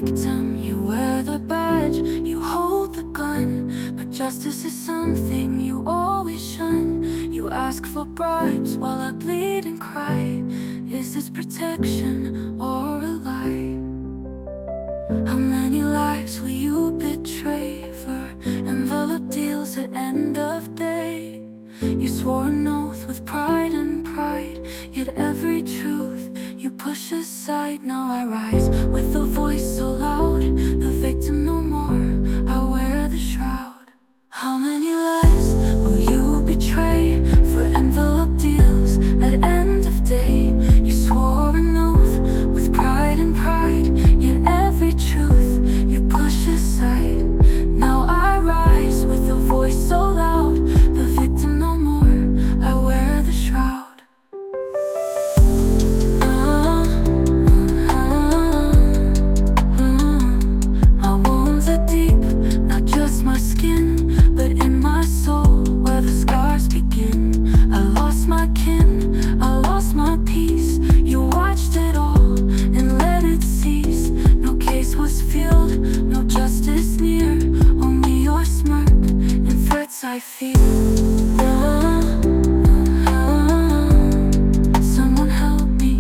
victim, you wear the badge, you hold the gun. But justice is something you always shun. You ask for bribes while I bleed and cry. Is this protection or a lie? How many lives will you betray for envelope deals at end of day? You swore an oath with pride and pride, yet every truth you push aside. Now I rise with a voice so loud, the victim no more, I wear the shroud. How many lives will you betray for envelope deals at end of day? You swore an oath with pride and pride, yet every truth you push aside. Now I rise with a voice so loud, the victim no more, I wear the shroud. My wounds are deep, not just my skin, but in my soul where the scars begin. I lost my kin, I lost my peace. You watched it all and let it cease. No case was fueled, no justice near, only your smirk and threats I fear. Someone help me.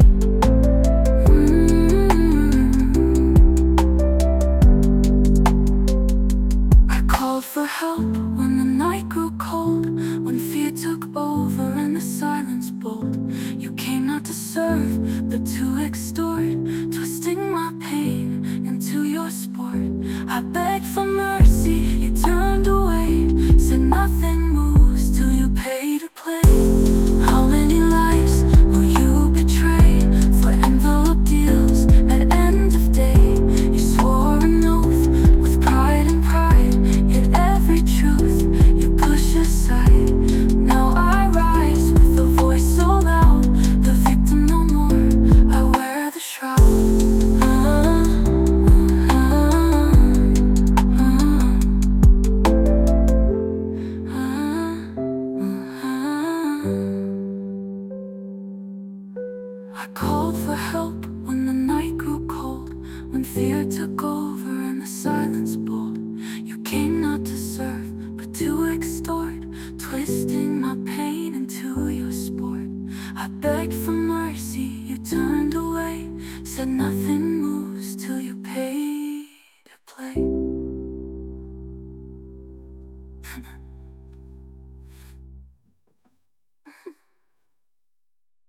I called for help when the night grew cold, when fear took over and the silence bold. You came not to serve, but to extort, twisting my pain into your sport. I begged for mercy, you turned away, said nothing moves till you pay to play. How many lives will you betray for envelope deals at end of day? You swore an oath with pride and pride, yet every truth you push aside. Now I rise with a voice so loud, the victim no more, I wear the shroud. I called for help when the night grew cold, when fear took over and the silence bold. You came not to serve, but to extort, twisting my pain into your sport. I begged for mercy, you turned away, said nothing